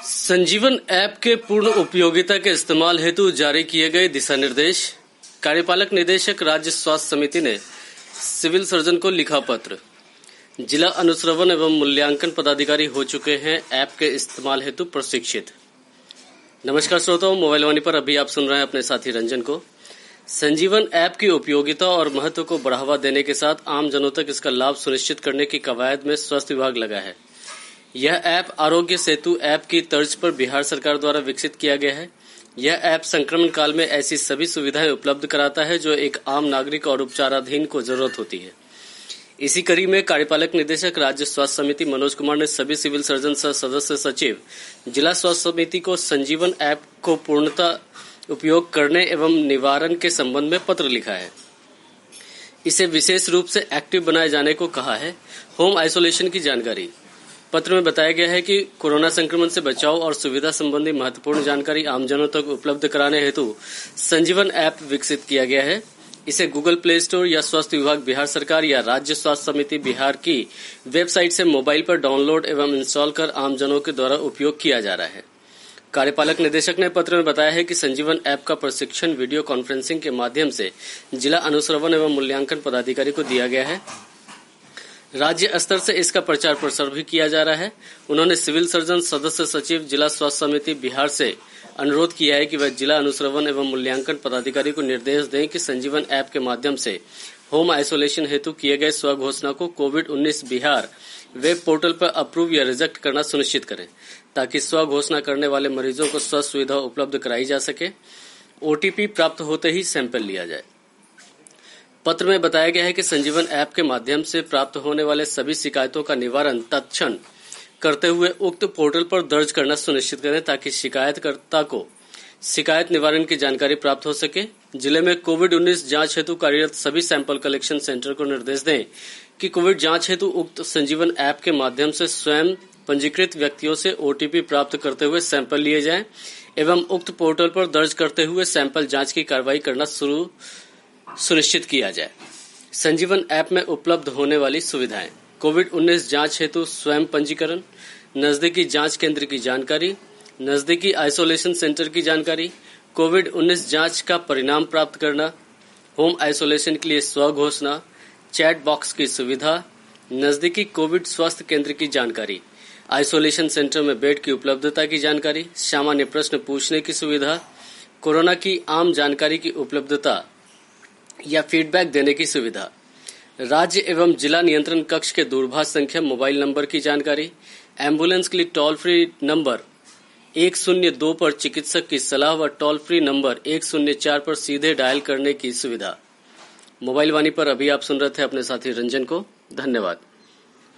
संजीवन app के पूर्ण उपयोगिता के इस्तेमाल हेतु जारी किए गए दिशा निर्देश। कार्यपालक निदेशक राज्य स्वास्थ्य समिति ने सिविल सर्जन को लिखा पत्र। जिला अनुश्रवण एवं मूल्यांकन पदाधिकारी हो चुके हैं ऐप के इस्तेमाल हेतु प्रशिक्षित। नमस्कार श्रोताओं, मोबाइल वाणी पर अभी आप सुन रहे हैं अपने साथी रंजन को। संजीवन ऐप की उपयोगिता और महत्व को बढ़ावा देने के साथ आम जनों तक इसका लाभ सुनिश्चित करने की कवायद में स्वास्थ्य विभाग लगा है। यह ऐप आरोग्य सेतु ऐप की तर्ज पर बिहार सरकार द्वारा विकसित किया गया है। यह ऐप संक्रमण काल में ऐसी सभी सुविधाएं उपलब्ध कराता है जो एक आम नागरिक और उपचाराधीन को जरूरत होती है। इसी कड़ी में कार्यपालक निदेशक राज्य स्वास्थ्य समिति मनोज कुमार ने सभी सिविल सर्जन सह सदस्य सचिव जिला स्वास्थ्य समिति को संजीवन ऐप को पूर्णतः उपयोग करने एवं निवारण के संबंध में पत्र लिखा है। इसे विशेष रूप से एक्टिव बनाए जाने को कहा है। होम आइसोलेशन की जानकारी पत्र में बताया गया है कि कोरोना संक्रमण से बचाव और सुविधा संबंधी महत्वपूर्ण जानकारी आमजनों तक उपलब्ध कराने हेतु संजीवन ऐप विकसित किया गया है। इसे गूगल प्ले स्टोर या स्वास्थ्य विभाग बिहार सरकार या राज्य स्वास्थ्य समिति बिहार की वेबसाइट से मोबाइल पर डाउनलोड एवं इंस्टॉल कर आमजनों के द्वारा उपयोग किया जा रहा है। कार्यपालक निदेशक ने पत्र में बताया है कि संजीवन ऐप का प्रशिक्षण वीडियो कॉन्फ्रेंसिंग के माध्यम से जिला अनुश्रवण एवं मूल्यांकन पदाधिकारी को दिया गया है। राज्य स्तर से इसका प्रचार प्रसार भी किया जा रहा है। उन्होंने सिविल सर्जन सदस्य सचिव जिला स्वास्थ्य समिति बिहार से अनुरोध किया है कि वह जिला अनुश्रवण एवं मूल्यांकन पदाधिकारी को निर्देश दें कि संजीवन ऐप के माध्यम से होम आइसोलेशन हेतु किए गए स्वघोषणा को कोविड-19 बिहार वेब पोर्टल पर अप्रूव या रिजेक्ट करना सुनिश्चित करें, ताकि स्वघोषणा करने वाले मरीजों को स्वास्थ्य सुविधा उपलब्ध कराई जा सके। ओटीपी प्राप्त होते ही सैंपल लिया जाए। पत्र में बताया गया है कि संजीवन ऐप के माध्यम से प्राप्त होने वाले सभी शिकायतों का निवारण तत्क्षण करते हुए उक्त पोर्टल पर दर्ज करना सुनिश्चित करें, ताकि शिकायतकर्ता को शिकायत निवारण की जानकारी प्राप्त हो सके। जिले में कोविड-19 जांच हेतु कार्यरत सभी सैंपल कलेक्शन सेंटर को निर्देश दें कि कोविड जांच हेतु उक्त संजीवन ऐप के माध्यम से स्वयं पंजीकृत व्यक्तियों से ओटीपी प्राप्त करते हुए सैंपल लिए जाएं एवं उक्त पोर्टल पर दर्ज करते हुए सैंपल जांच की कार्रवाई करना सुनिश्चित किया जाए। संजीवन ऐप में उपलब्ध होने वाली सुविधाएं: कोविड-19 जांच हेतु स्वयं पंजीकरण, नजदीकी जांच केंद्र की जानकारी, नजदीकी आइसोलेशन सेंटर की जानकारी, कोविड-19 जांच का परिणाम प्राप्त करना, होम आइसोलेशन के लिए स्वघोषणा, चैट बॉक्स की सुविधा, नजदीकी कोविड स्वास्थ्य केंद्र की जानकारी, आइसोलेशन सेंटर में बेड की उपलब्धता की जानकारी, सामान्य प्रश्न पूछने की सुविधा, कोरोना की आम जानकारी की उपलब्धता या फीडबैक देने की सुविधा, राज्य एवं जिला नियंत्रण कक्ष के दूरभाष संख्या मोबाइल नंबर की जानकारी, एम्बुलेंस के लिए टोल फ्री नंबर 102 पर चिकित्सक की सलाह व टोल फ्री नंबर 104 पर सीधे डायल करने की सुविधा। मोबाइल वाणी पर अभी आप सुन रहे थे अपने साथी रंजन को। धन्यवाद।